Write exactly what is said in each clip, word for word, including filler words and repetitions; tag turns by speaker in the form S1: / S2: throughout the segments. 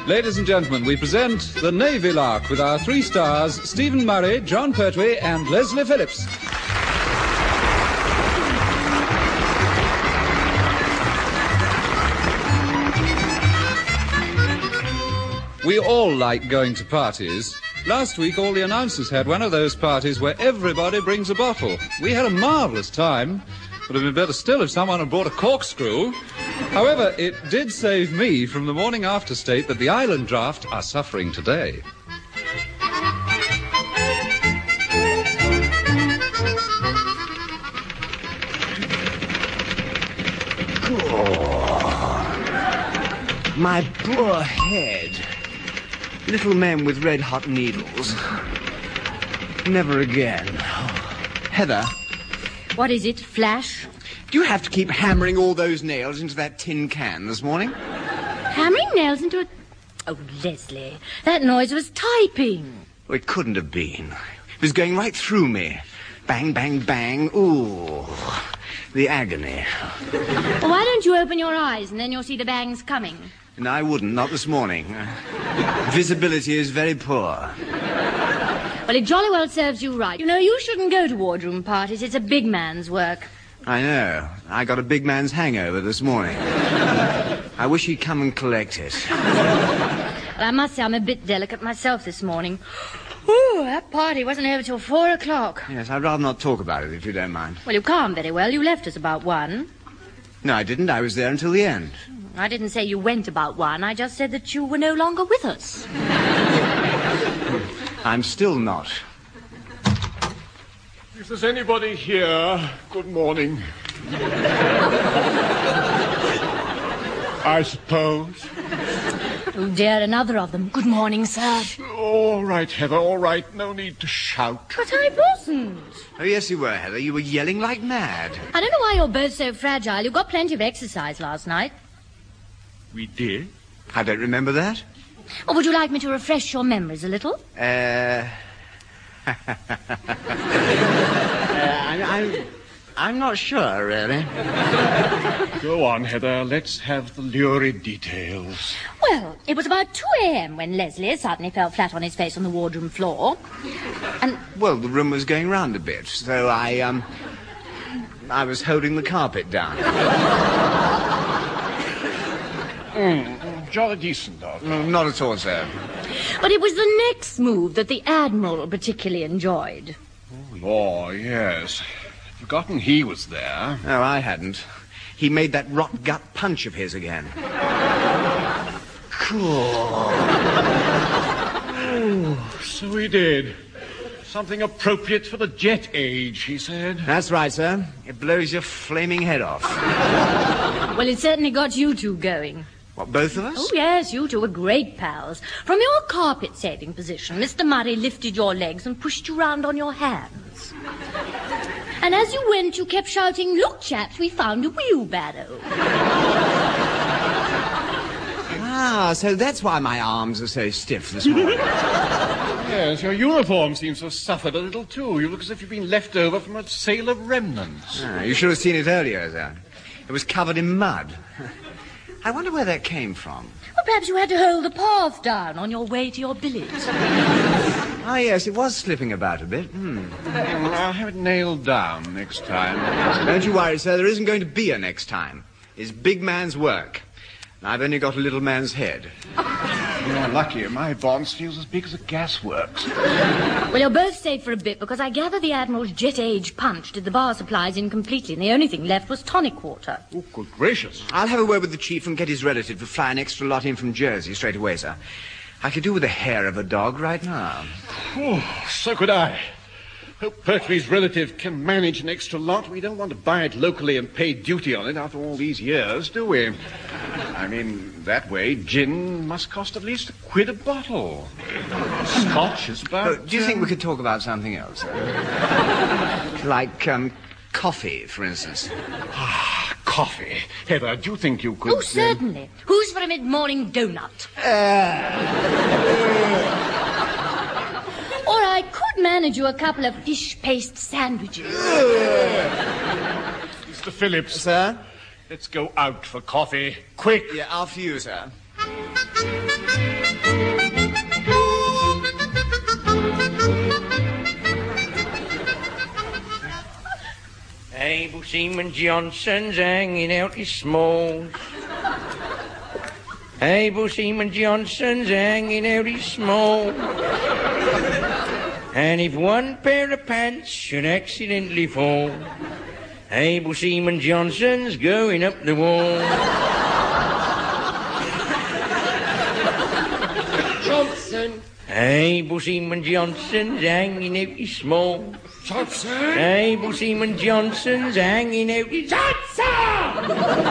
S1: Ladies and gentlemen, we present the Navy Lark with our three stars, Stephen Murray, John Pertwee and Leslie Phillips. We all like going to parties. Last week, all the announcers had one of those parties where everybody brings a bottle. We had a marvellous time. Would have been better still if someone had brought a corkscrew. However, it did save me from the morning after state that the island draft are suffering today.
S2: Oh, my poor head. Little men with red-hot needles. Never again. Heather.
S3: What is it, Flash?
S2: Do you have to keep hammering all those nails into that tin can this morning?
S3: Hammering nails into a... Oh, Leslie, that noise was typing.
S2: Oh, it couldn't have been. It was going right through me. Bang, bang, bang. Ooh, the agony.
S3: Well, why don't you open your eyes and then you'll see the bangs coming?
S2: No, I wouldn't, not this morning. Visibility is very poor.
S3: Well, it jolly well serves you right. You know, you shouldn't go to wardroom parties. It's a big man's work.
S2: I know. I got a big man's hangover this morning. I wish he'd come and collect it.
S3: Well, I must say I'm a bit delicate myself this morning. Ooh, that party wasn't over till four o'clock.
S2: Yes, I'd rather not talk about it, if you don't mind.
S3: Well, you can't very well. You left us about one.
S2: No, I didn't. I was there until the end.
S3: I didn't say you went about one. I just said that you were no longer with us.
S2: I'm still not.
S4: If there's anybody here, good morning. I suppose.
S3: Oh, dear, another of them. Good morning, sir.
S4: All right, Heather, all right. No need to shout.
S3: But I wasn't.
S2: Oh, yes, you were, Heather. You were yelling like mad.
S3: I don't know why you're both so fragile. You got plenty of exercise last night.
S4: We did?
S2: I don't remember that.
S3: Or would you like me to refresh your memories a little?
S2: Uh... uh I, I'm, I'm not sure, really.
S4: Go on, Heather. Let's have the lurid details.
S3: Well, it was about two a.m. when Leslie suddenly fell flat on his face on the wardroom floor. And...
S2: Well, the room was going round a bit, so I, um... I was holding the carpet down.
S4: Mm, jolly decent, dog.
S2: No, not at all, sir.
S3: But it was the next move that the Admiral particularly enjoyed.
S4: Oh, yes. Forgotten he was there.
S2: No, I hadn't. He made that rot gut punch of his again. Cool.
S4: Oh, so he did. Something appropriate for the jet age, he said.
S2: That's right, sir. It blows your flaming head off.
S3: Well, it certainly got you two going.
S2: What, both of us?
S3: Oh, yes, you two were great pals. From your carpet-saving position, Mister Murray lifted your legs and pushed you round on your hands. And as you went, you kept shouting, "Look, chaps, we found a wheelbarrow."
S2: Ah, so that's why my arms are so stiff this morning.
S4: Yes, your uniform seems to have suffered a little, too. You look as if you've been left over from a sale of remnants.
S2: Ah, you should have seen it earlier, sir. It was covered in mud. I wonder where that came from.
S3: Well, perhaps you had to hold the path down on your way to your billet.
S2: Ah, yes, it was slipping about a bit. Hmm.
S4: I'll have it nailed down next time.
S2: Don't you worry, sir. There isn't going to be a next time. It's big man's work. And I've only got a little man's head.
S4: You're lucky. My bonds feels as big as a gasworks.
S3: Well, you're both safe for a bit, because I gather the Admiral's jet age punch did the bar supplies in completely, and the only thing left was tonic water.
S4: Oh, good gracious.
S2: I'll have a word with the chief and get his relative to fly an extra lot in from Jersey straight away, sir. I could do with the hair of a dog right now.
S4: Oh, so could I. Hope Pertwee's relative can manage an extra lot. We don't want to buy it locally and pay duty on it after all these years, do we? I mean, that way, gin must cost at least a quid a bottle. Scotch is about...
S2: Oh, do you think we could talk about something else? Uh, like, um, coffee, for instance.
S4: Ah, coffee. Heather, do you think you could...
S3: Oh, certainly. Uh... Who's for a mid-morning donut?
S2: Uh...
S3: Or I could manage you a couple of fish paste sandwiches.
S4: Mister Phillips.
S2: Sir?
S4: Let's go out for coffee. Quick.
S2: Yeah, after you, sir.
S5: Able Seaman Johnson's hanging out his smalls. Able Seaman Johnson's hanging out his smalls. And if one pair of pants should accidentally fall, Able Seaman Johnson's going up the wall.
S6: Johnson.
S5: Able Seaman Johnson's hanging out his small.
S6: Johnson.
S5: Able Seaman Johnson's hanging out his...
S6: Johnson!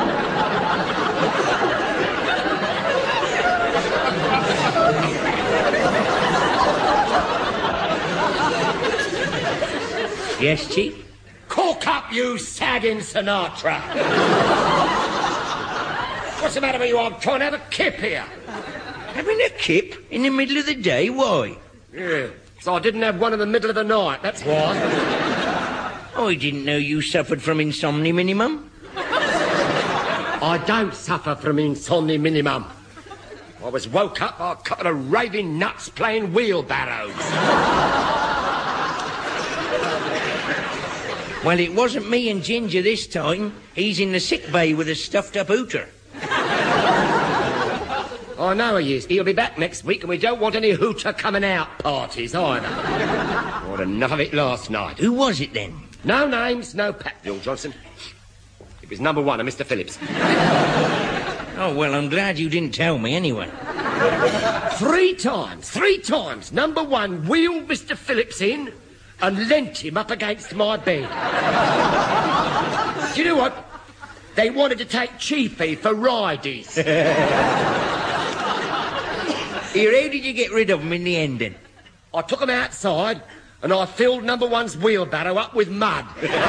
S5: Yes, Chief?
S6: Cork up, you sagging Sinatra. What's the matter with you? I'm trying to have a kip here.
S5: Having a kip in the middle of the day? Why?
S6: Yeah, so I didn't have one in the middle of the night, that's why.
S5: I didn't know you suffered from insomnia minimum.
S6: I don't suffer from insomnia minimum. I was woke up by a couple of raving nuts playing wheelbarrows.
S5: Well, it wasn't me and Ginger this time. He's in the sick bay with a stuffed-up hooter.
S6: I know he is. He'll be back next week, and we don't want any hooter coming out parties either. I had enough of it last night.
S5: Who was it then?
S6: No names, no pat, Bill Johnson. It was number one of Mister Phillips.
S5: Oh, well, I'm glad you didn't tell me anyway.
S6: Three times, three times, number one wheeled Mister Phillips in and leant him up against my bed. Do you know what? They wanted to take Chiefy for rideys.
S5: Here, how did you get rid of him in the end, then?
S6: I took him outside and I filled number one's wheelbarrow up with mud.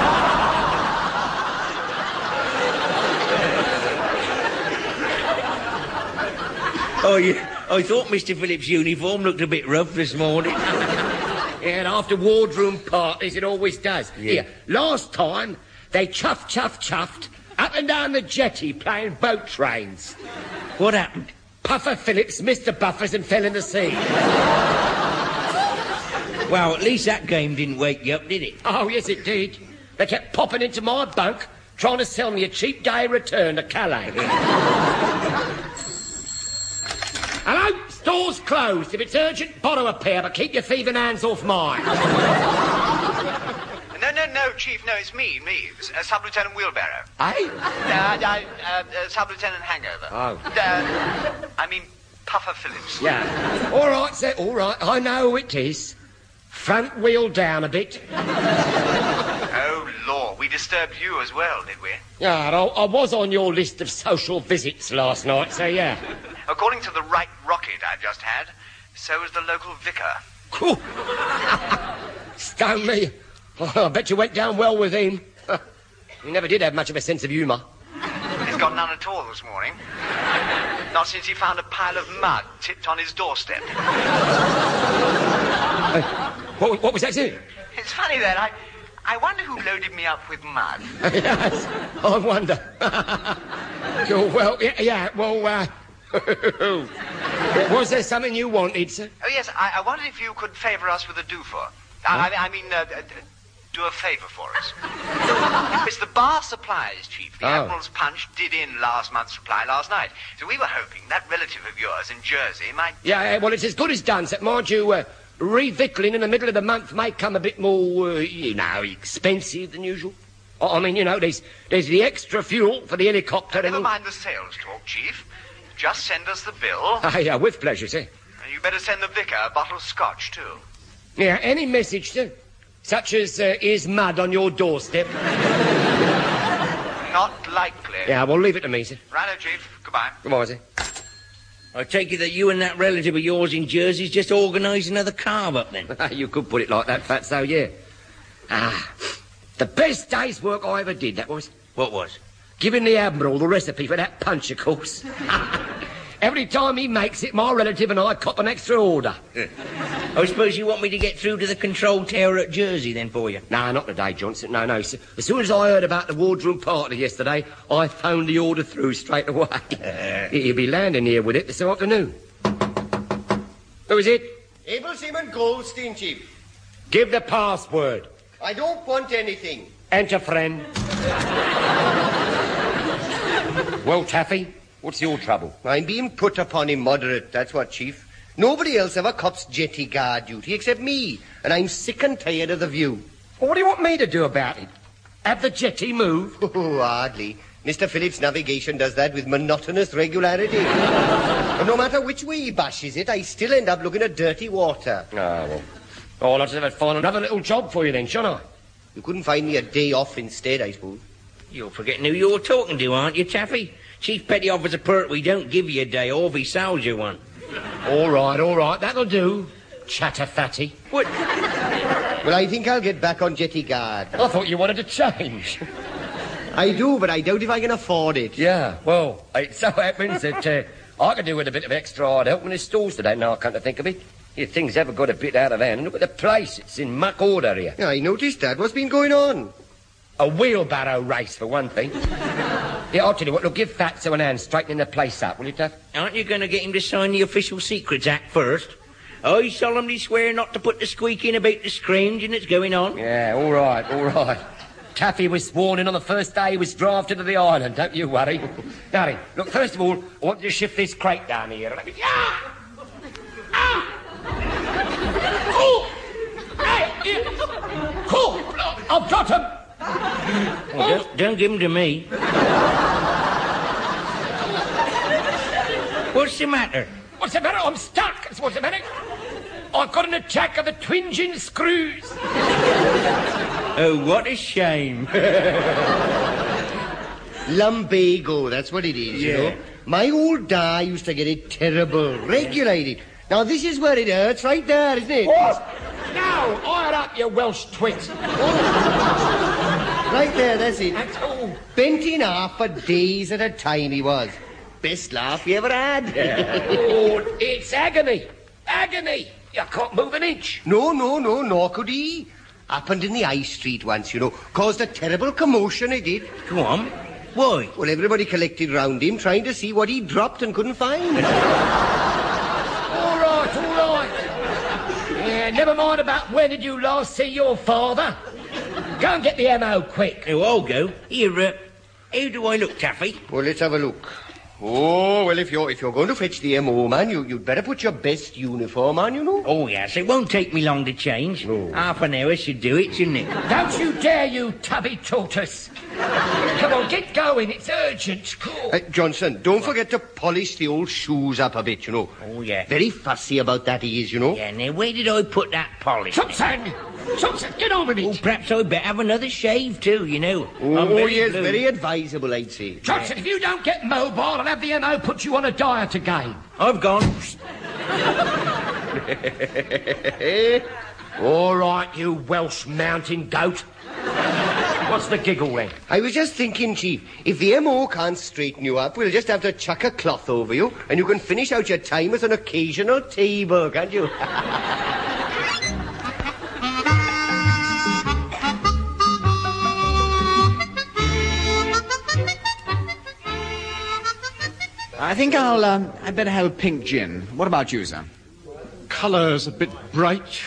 S5: Oh, yeah. I thought Mister Phillips' uniform looked a bit rough this morning.
S6: Yeah, and after wardroom parties, it always does.
S5: Yeah.
S6: Here, last time, they chuffed, chuffed, chuffed up and down the jetty playing boat trains.
S5: What happened?
S6: Puffer Phillips missed the buffers and fell in the sea.
S5: Well, at least that game didn't wake you up, did it?
S6: Oh, yes, it did. They kept popping into my bunk, trying to sell me a cheap day return to Calais. Hello? Store's closed. If it's urgent, borrow a pair, but keep your thieving hands off mine.
S2: No, no, no, Chief, no, it's me, me, uh, Sub-Lieutenant Wheelbarrow.
S6: Hey?
S2: Uh, uh, uh, uh, Sub-Lieutenant Hangover.
S6: Oh.
S2: Uh, I mean, Puffer Phillips.
S6: Yeah. All right, sir, all right. I know who it is. Front wheel down a bit.
S2: Oh, Lord, we disturbed you as well, did we?
S6: Yeah, I, I was on your list of social visits last night, so yeah.
S2: According to the right rocket I've just had, so is the local vicar.
S6: Stone me. Oh, I bet you went down well with him. He never did have much of a sense of humour.
S2: He's got none at all this morning. Not since he found a pile of mud tipped on his doorstep.
S6: Uh, what, what was that, sir?
S2: It's funny that I... I wonder who loaded me up with mud.
S6: Yes, I wonder. Oh, well, yeah, yeah well, uh... was there something you wanted, sir?
S2: Oh, yes, I, I wondered if you could favour us with a do-for. I, I, I mean, uh, uh, do a favour for us. It's the bar supplies, Chief. The
S6: Oh.
S2: Admiral's Punch did in last month's supply last night. So we were hoping that relative of yours in Jersey might...
S6: Yeah, yeah, well, it's as good as done, sir. Mind you, uh, revictualling in the middle of the month may come a bit more, uh, you know, expensive than usual. I I mean, you know, there's there's the extra fuel for the helicopter
S2: Now,
S6: and...
S2: never mind the sales talk, Chief. Just send us the bill.
S6: Ah, yeah, with pleasure, sir.
S2: And you better send the vicar a bottle of scotch, too.
S6: Yeah, any message, sir? Such as, uh, is mud on your doorstep?
S2: Not likely.
S6: Yeah, well, leave it to me, sir.
S2: Righto, Chief. Goodbye.
S6: Goodbye, sir.
S5: I take it that you and that relative of yours in Jersey's just organised another carve up then?
S6: You could put it like that, Fatso, yeah. Ah, the best day's work I ever did, that was.
S5: What was?
S6: Giving the Admiral the recipe for that punch, of course. Every time he makes it, my relative and I cop an extra order.
S5: I suppose you want me to get through to the control tower at Jersey then for you?
S6: No, not today, Johnson. No, no. As soon as I heard about the wardroom party yesterday, I phoned the order through straight away. He'll be landing here with it this afternoon. Who is it?
S7: Able Seaman Goldstein, Chief.
S6: Give the password.
S7: I don't want anything.
S6: Enter, friend. Well, Taffy, what's your trouble?
S7: I'm being put upon immoderate, that's what, Chief. Nobody else ever cops jetty guard duty except me, and I'm sick and tired of the view.
S6: Well, what do you want me to do about it? Have the jetty move?
S7: Oh, hardly. Mister Phillips' navigation does that with monotonous regularity. And no matter which way he bashes it, I still end up looking at dirty water.
S6: Ah, well. Oh, I'll just have to find another little job for you then, shan't I?
S7: You couldn't find me a day off instead, I suppose.
S5: You're forgetting who you're talking to, aren't you, Taffy? Chief Petty Officer Pertwee don't give you a day off, he sells you one.
S6: All right, all right, that'll do. Chatter fatty.
S5: What?
S7: Well, I think I'll get back on jetty guard.
S6: I thought you wanted to change.
S7: I do, but I doubt if I can afford it.
S6: Yeah, well, it so happens that uh, I could do with a bit of extra hard help in the stores today, now I come to think of it. If things ever got a bit out of hand, look at the place. It's in muck order here.
S7: Yeah, I noticed that. What's been going on?
S6: A wheelbarrow race, for one thing. Yeah, I'll tell you what, look, give Fatso an hand straightening the place up, will you, Tuff?
S5: Aren't you going to get him to sign the Official Secrets Act first? I solemnly swear not to put the squeak in about the scrounging that's going on.
S6: Yeah, all right, all right. Taffy was sworn in on the first day he was drafted to the island, don't you worry. Now, look, first of all, I want you to shift this crate down here. And I mean, ah! Ah! Oh! Hey! Here. Oh! I've got him!
S5: Well, don't, don't give him to me. What's the matter?
S6: What's the matter? I'm stuck. That's what's the matter. I've got an attack of the twinging screws.
S5: Oh, what a shame.
S7: Lumbago, that's what it is,
S5: Yeah.
S7: you know. My old da used to get it terrible, regulated. Now, this is where it hurts, right there, isn't it?
S6: What? No, iron up, you Welsh twit.
S7: Right there, that's it.
S6: That's all.
S7: Bent in half for days at a time he was. Best laugh you ever had.
S6: Oh, it's agony. Agony. I can't move an inch.
S7: No, no, no, nor could he. Happened in the High Street once, you know. Caused a terrible commotion, it did.
S5: Go on. Why?
S7: Well, everybody collected round him, trying to see what he'd dropped and couldn't find.
S6: All right, all right. Yeah, never mind about when did you last see your father. Go and get the M O quick.
S5: Oh, I'll go. Here, uh, how do I look, Taffy?
S7: Well, let's have a look. Oh, well, if you're if you're going to fetch the M O, man, you, you'd better put your best uniform on, you know.
S5: Oh, yes, it won't take me long to change.
S7: No.
S5: Half an hour should do it, shouldn't it?
S6: Don't you dare, you tubby tortoise. Come on, get going. It's urgent. Cool.
S7: Uh, Johnson, don't forget to polish the old shoes up a bit, you know.
S5: Oh, yeah.
S7: Very fussy about that he is, you know.
S5: Yeah, now, where did I put that polish?
S6: Johnson! Johnson, get on with
S5: Oh,
S6: it.
S5: perhaps I'd better have another shave, too, you know. I'm
S7: Oh,
S5: very
S7: yes,
S5: blue.
S7: very advisable, I'd say.
S6: Johnson, if you don't get mobile, I'll have the M O put you on a diet again.
S5: I've gone.
S6: All right, you Welsh mountain goat. What's the giggle then?
S7: I was just thinking, Chief, if the M O can't straighten you up, we'll just have to chuck a cloth over you, and you can finish out your time as an occasional table, can't you?
S8: I think I'll, um, I better have a pink gin. What about you, sir?
S4: Colour's a bit bright.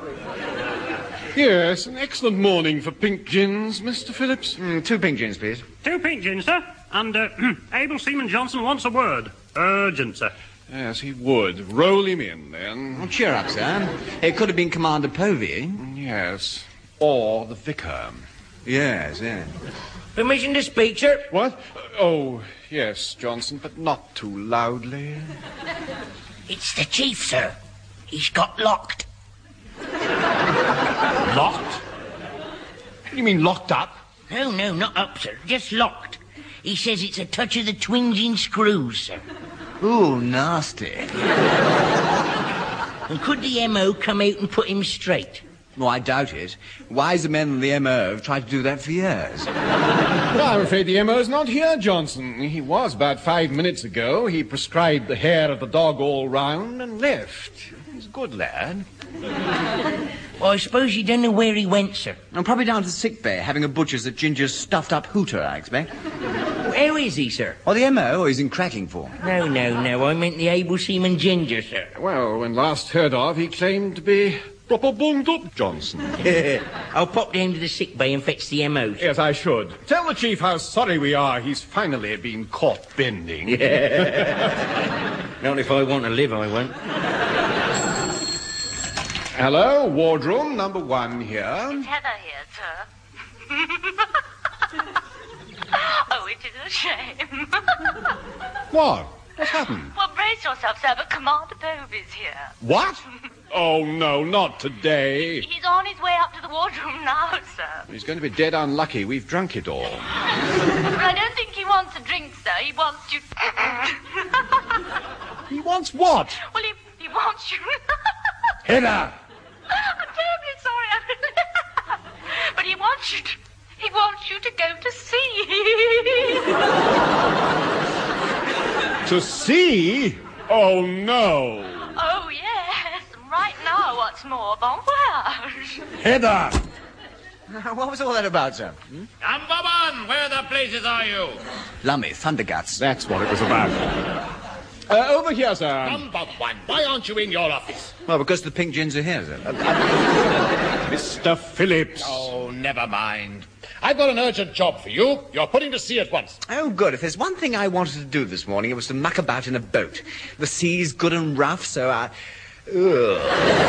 S4: Yes, an excellent morning for pink gins, Mister Phillips.
S8: Mm, two pink gins, please.
S9: Two pink gins, sir. And uh, Abel Seaman Johnson wants a word. Urgent, sir.
S4: Yes, he would. Roll him in, then.
S8: Oh, cheer up, sir. It could have been Commander Povey.
S4: Yes. Or the vicar.
S8: Yes, yes.
S5: Permission to speak, sir?
S4: What? Oh, yes, Johnson, but not too loudly.
S5: It's the chief, sir. He's got locked.
S4: Locked? What do you mean locked up?
S5: No, no, not up, sir. Just locked. He says it's a touch of the twinging screws, sir.
S8: Ooh, nasty.
S5: And could the M O come out and put him straight?
S8: Well, I doubt it. Wiser men than the M O have tried to do that for years.
S4: Well, I'm afraid the M O's not here, Johnson. He was about five minutes ago. He prescribed the hair of the dog all round and left. He's a good lad.
S5: Well, I suppose you don't know where he went, sir.
S8: I'm probably down to the sick bay, having a butcher's at Ginger's stuffed-up hooter, I expect.
S5: Where is he, sir?
S8: Or the M O, or he's in cracking form.
S5: No, no, no. I meant the Able Seaman Ginger, sir.
S4: Well, when last heard of, he claimed to be Proper bunged up, Johnson.
S5: I'll pop down to the sick bay and fetch the M Os.
S4: Yes, I should. Tell the Chief how sorry we are he's finally been caught bending.
S5: Not if I want to live, I won't.
S4: Hello, wardroom number one here.
S10: It's Heather here, sir. Oh, it is a shame.
S4: What? What's happened?
S10: Well, brace yourself, sir, but Commander Povey's here.
S4: What? Oh, no, not today.
S10: He's on his way up to the wardroom now, sir.
S4: He's going to be dead unlucky. We've drunk it all.
S10: I don't think he wants a drink, sir. He wants you...
S4: He wants what?
S10: Well, he, he wants you...
S4: Heather!
S10: I'm terribly sorry. But he wants you to... He wants you to go to sea.
S4: To sea? Oh, no.
S10: Oh, yes. Right now, what's more, bon voyage.
S4: Heather!
S8: What was all that about, sir? Hmm?
S5: Number one, where the blazes are you?
S8: Lummy, Thunderguts.
S4: That's what it was about. Uh, over here, sir.
S11: Number one, why aren't you in your office?
S8: Well, because the pink gins are here, sir.
S4: Mister Phillips.
S11: Oh, never mind. I've got an urgent job for you. You're putting to sea at once.
S8: Oh, good. If there's one thing I wanted to do this morning, it was to muck about in a boat. The sea's good and rough, so I... Ugh.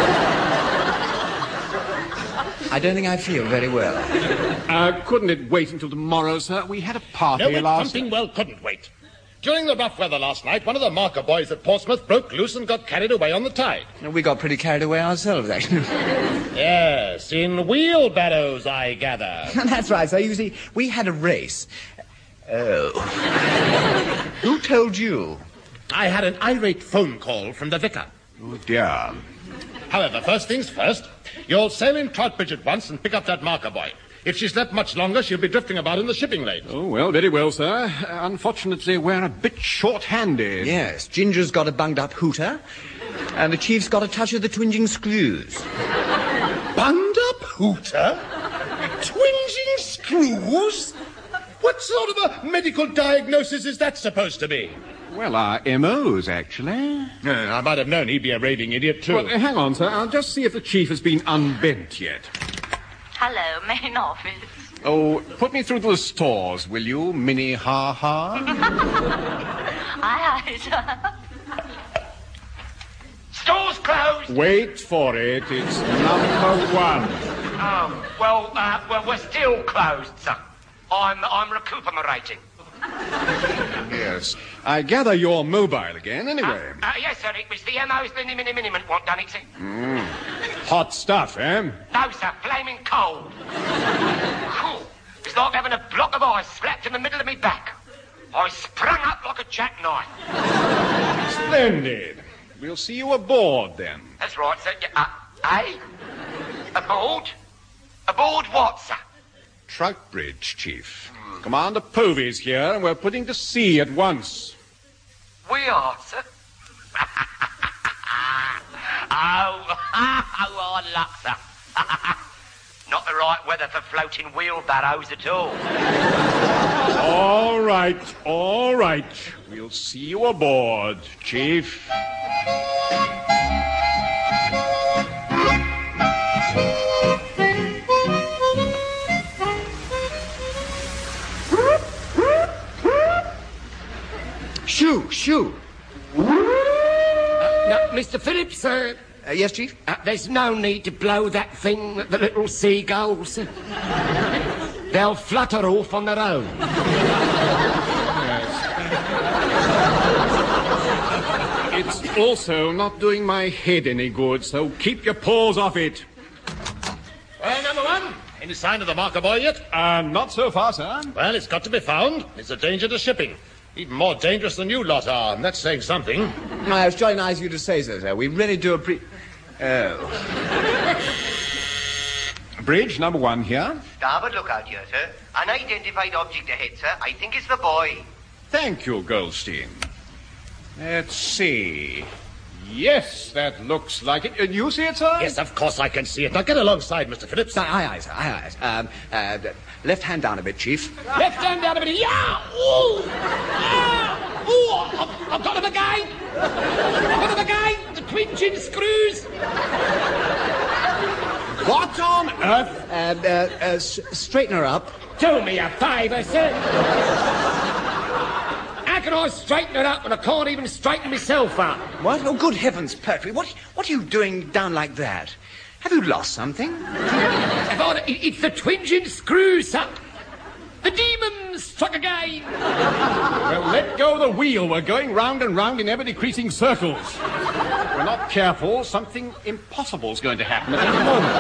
S8: I don't think I feel very well.
S4: Uh, couldn't it wait until tomorrow, sir? We had a party
S11: No, it
S4: last...
S11: something well couldn't wait. During the rough weather last night, one of the marker boys at Portsmouth broke loose and got carried away on the tide.
S8: We got pretty carried away ourselves, actually.
S11: Yes, in wheelbarrows, I gather.
S8: That's right, sir. You see, we had a race. Oh. Who told you?
S11: I had an irate phone call from the vicar.
S4: Oh, dear.
S11: However, first things first, you'll sail in Troutbridge at once and pick up that marker boy. If she's left much longer, she'll be drifting about in the shipping lane.
S4: Oh, well, very well, sir. Uh, unfortunately, we're a bit short-handed.
S8: Yes, Ginger's got a bunged-up hooter, and the Chief's got a touch of the twinging screws.
S11: Bunged-up hooter? Twinging screws? What sort of a medical diagnosis is that supposed to be?
S4: Well, our M Os, actually.
S11: Uh, I might have known he'd be a raving idiot, too.
S4: Well, uh, hang on, sir. I'll just see if the Chief has been unbent yet.
S10: Hello, main office.
S4: Oh, put me through to the stores, will you, Minnie Ha-Ha?
S10: Aye, aye, sir.
S2: Store's closed.
S4: Wait for it. It's number one.
S6: Oh, well, uh, well, we're still closed, sir. I'm, I'm recuperating.
S4: Yes. I gather you're mobile again, anyway.
S6: Uh, uh, yes, sir, it was the M O's Lindy Minnie Miniment what done it, sir.
S4: Mm. Hot stuff, eh?
S6: No, sir, flaming cold. Whew. It's like having a block of ice slapped in the middle of me back. I sprung up like a jackknife.
S4: Splendid. We'll see you aboard, then.
S6: That's right, sir. Yeah, uh, eh? Aboard? Aboard what, sir?
S4: Troutbridge, Chief. Commander Povey's here, and we're putting to sea at once.
S6: We are, sir. oh, oh, luck, sir. Not the right weather for floating wheelbarrows at all.
S4: All right, all right. We'll see you aboard, Chief.
S8: Shoo, shoo.
S5: Uh, now, Mister Phillips, uh,
S8: Uh, yes, Chief?
S5: uh, there's no need to blow that thing at the little seagulls. They'll flutter off on their own.
S4: It's also not doing my head any good, so keep your paws off it.
S11: Well, number one, any sign of the marker boy yet?
S4: Uh, not so far, sir.
S11: Well, it's got to be found. It's a danger to shipping. Even more dangerous than you lot are, and that's saying something.
S8: No, it's jolly nice of you to say so, sir. We really do appre... Oh.
S4: Bridge, number one here.
S7: Starboard lookout here, sir. Unidentified object ahead, sir. I think it's the boy.
S4: Thank you, Goldstein. Let's see. Yes, that looks like it. Uh, you see it, sir?
S11: Yes, of course I can see it. Now get alongside, Mister Phillips.
S8: Aye, aye, aye, sir. Aye, aye. Um, uh, left hand down a bit, Chief.
S5: Left hand down a bit. Yeah! Ooh! Ah! Ooh! I've, I've got him again! I've got him again! The twin chin screws!
S4: What on earth?
S8: Uh, uh, uh, s- straighten her up.
S6: Do me a favour, sir. How can I straighten her up when I can't even straighten myself up?
S8: What? Oh, good heavens, Pertwee, what, what are you doing down like that? Have you lost something?
S6: Have I, it, it's the twinging screw, sir. The demon struck again.
S4: Well, let go of the wheel. We're going round and round in ever-decreasing circles. If we're not careful, something impossible's going to happen at any moment.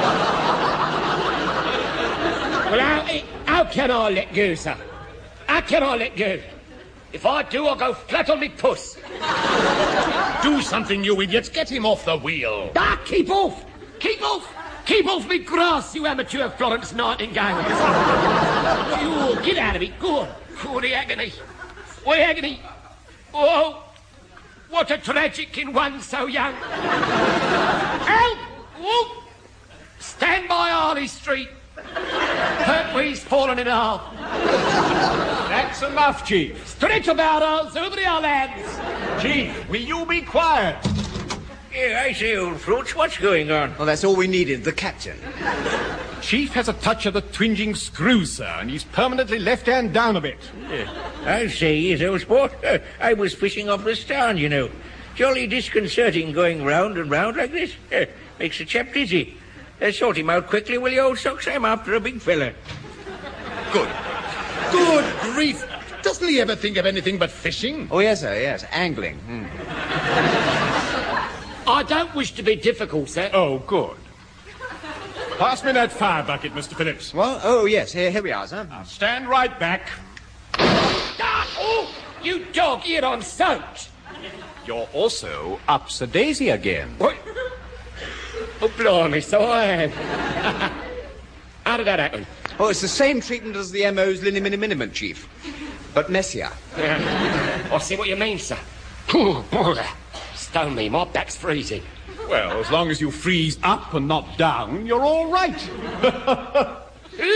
S6: Well, how, how can I let go, sir? How can I let go? If I do, I'll go flat on me puss.
S11: Do something, you idiots. Get him off the wheel.
S6: Ah, keep off! Keep off! Keep off me grass, you amateur Florence Nightingale. You, get out of it. Go on. Oh, the agony. Oh, the agony. Oh, what a tragic in one so young. Help! Oh, stand by Harley Street. Pertwee's fallen in half.
S4: That's enough, Chief.
S6: Stretch about us over the lads.
S4: Chief, will you be quiet?
S5: Yeah, I say, old Fruits, what's going on?
S8: Well, that's all we needed, the captain.
S4: Chief has a touch of the twinging screw, sir, and he's permanently left-hand down a bit.
S5: Yeah, I say, yes, old sport. Uh, I was fishing off the starn, you know. Jolly disconcerting going round and round like this. Uh, makes a chap dizzy. Uh, sort him out quickly, will you, old socks? I'm after a big fella.
S11: Good. Good grief. Doesn't he ever think of anything but fishing?
S8: Oh, yes, sir, yes. Angling. Hmm.
S6: I don't wish to be difficult, sir.
S4: Oh, good. Pass me that fire bucket, Mister Phillips.
S8: Well, oh, yes, here, here we are, sir.
S4: Now, stand right back.
S6: Ah, oh, you dog, here I'm soaked.
S4: You're also ups-a-daisy again.
S6: What? Oh, blimey, so I am. How did that happen?
S8: Oh, it's the same treatment as the M O's Linny Minnie Miniment, Chief. But messier.
S6: Yeah. I see what you mean, sir. Oh, boy. Stone me, my back's freezing.
S4: Well, as long as you freeze up and not down, you're all right.
S6: All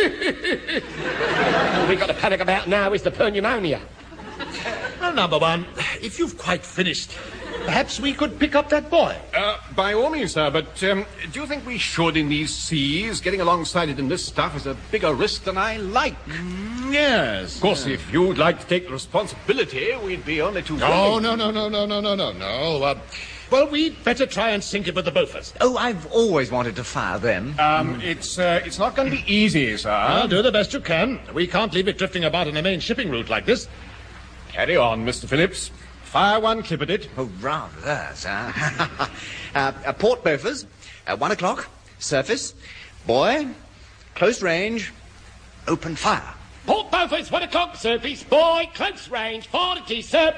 S6: we've got to panic about now is the pneumonia.
S11: Well, number one, if you've quite finished, perhaps we could pick up that boy.
S4: Uh, by all means, sir, but um, do you think we should in these seas? Getting alongside it in this stuff is a bigger risk than I like.
S11: Mm, yes.
S4: Of course, if you'd like to take the responsibility, we'd be only too
S11: No,
S4: willing.
S11: no, no, no, no, no, no, no, no. Uh, well, we'd better try and sink it with the Beauforts.
S8: Oh, I've always wanted to fire them.
S4: Um, it's, uh, it's not going to be easy, sir.
S11: Well, do the best you can. We can't leave it drifting about in the main shipping route like this.
S4: Carry on, Mister Phillips. Fire one clip at it.
S8: Oh, rather, sir. uh, uh, Port Beauforts, uh, one o'clock, surface, boy, close range, open fire.
S6: Port Beaufort's one o'clock, surface, boy, close range, forty, sir.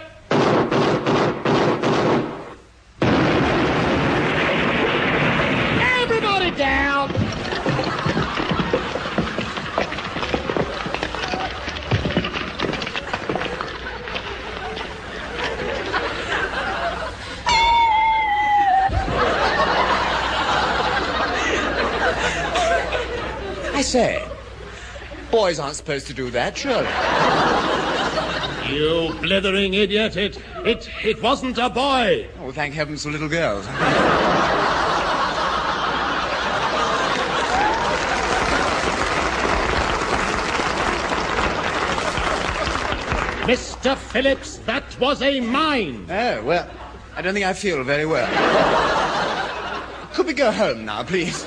S6: Everybody down.
S8: I say, boys aren't supposed to do that, surely.
S11: You blithering idiot. It, it, it wasn't a boy.
S8: Oh, thank heavens for little girls.
S11: Mister Phillips, that was a mine.
S8: Oh, well, I don't think I feel very well. Could we go home now, please?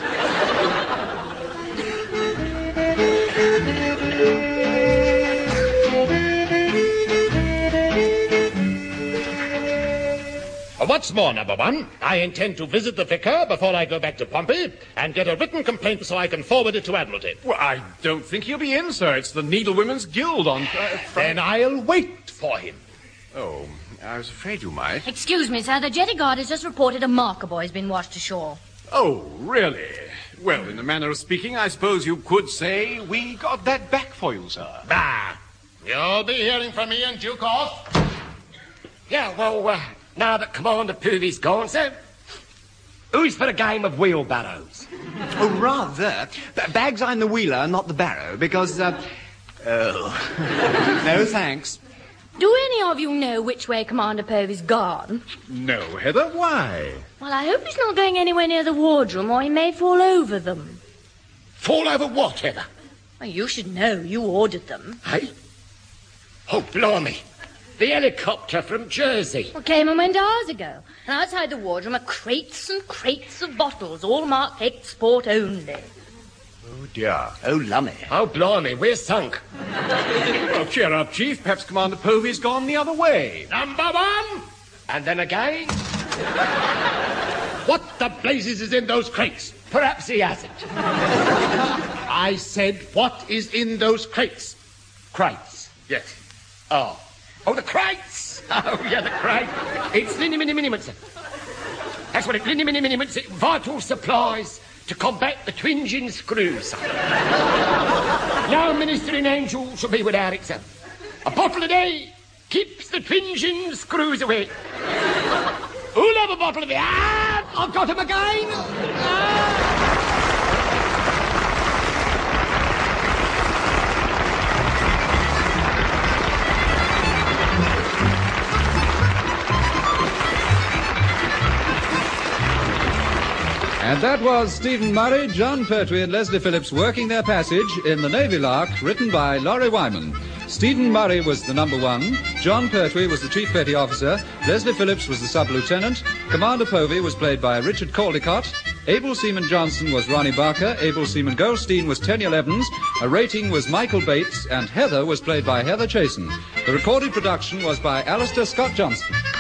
S11: What's more, number one, I intend to visit the vicar before I go back to Pompey and get a written complaint so I can forward it to Admiralty.
S4: Well, I don't think he'll be in, sir. It's the Needlewomen's Guild on... Uh,
S11: then I'll wait for him.
S4: Oh, I was afraid you might.
S3: Excuse me, sir. The jetty guard has just reported a marker boy's been washed ashore.
S4: Oh, really? Well, in a manner of speaking, I suppose you could say we got that back for you, sir.
S11: Bah! You'll be hearing from me in due course.
S6: Yeah, well, uh, now that Commander Povey's gone, sir, who's for a game of wheelbarrows?
S8: Oh, rather. B- Bag's I'm the wheeler, not the barrow, because, uh... Oh. No, thanks.
S3: Do any of you know which way Commander Povey's gone?
S4: No, Heather, why?
S3: Well, I hope he's not going anywhere near the wardroom, or he may fall over them.
S6: Fall over what, Heather?
S3: Well, you should know. You ordered them.
S6: Hey? Oh, blimey. The helicopter from Jersey.
S3: Well, came and went hours ago. And outside the wardroom are crates and crates of bottles, all marked export only.
S8: Oh, dear. Oh, lummy.
S6: Oh, blimey, we're sunk.
S4: Well, cheer up, Chief. Perhaps Commander Povey's gone the other way.
S6: Number one. And then again. What the blazes is in those crates? Perhaps he hasn't.
S11: I said, what is in those crates?
S6: Crates? Yes. Oh. Oh, the crates! Oh, yeah, the crate. It's Lindy Minnie Miniments. That's what it Lindy Minnie Miniments. Vital supplies to combat the twinging screws. No ministering angel shall be without it, sir. A bottle a day keeps the twinging screws away. Who'll have a bottle of it? Ah, I've got him again. Ah.
S1: And that was Stephen Murray, John Pertwee and Leslie Phillips working their passage in The Navy Lark, written by Laurie Wyman. Stephen Murray was the number one, John Pertwee was the chief petty officer, Leslie Phillips was the sub-lieutenant, Commander Povey was played by Richard Caldecott, Able Seaman Johnson was Ronnie Barker, Able Seaman Goldstein was Teniel Evans, a rating was Michael Bates, and Heather was played by Heather Chasen. The recorded production was by Alistair Scott Johnson.